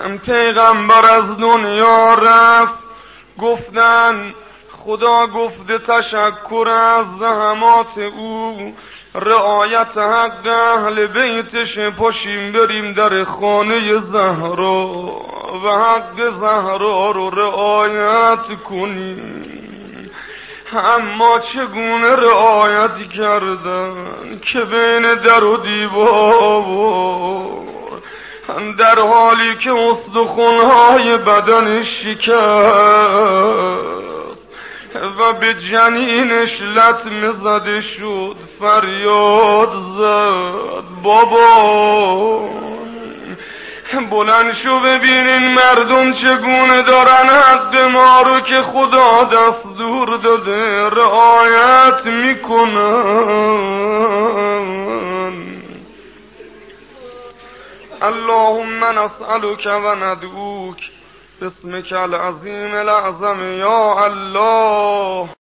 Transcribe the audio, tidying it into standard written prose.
پیغمبر از دنیا رفت، گفتن خدا گفته تشکر از زحمات او، رعایت حق اهل بیتش، پاشیم بریم در خانه زهرا و حق زهرا رو رعایت کنیم. اما چگونه رعایت کردن که بین در و دیوار، در حالی که استخوان‌های بدنش شکست و به جنینش لطمه زده شد، فریاد زد بابا بلند شو ببینین مردم چگونه دارن حق ما رو که خدا دستور داده رعایت میکنن. اللهم نسألك و ندعوک باسمك العظیم الاعظم یا الله.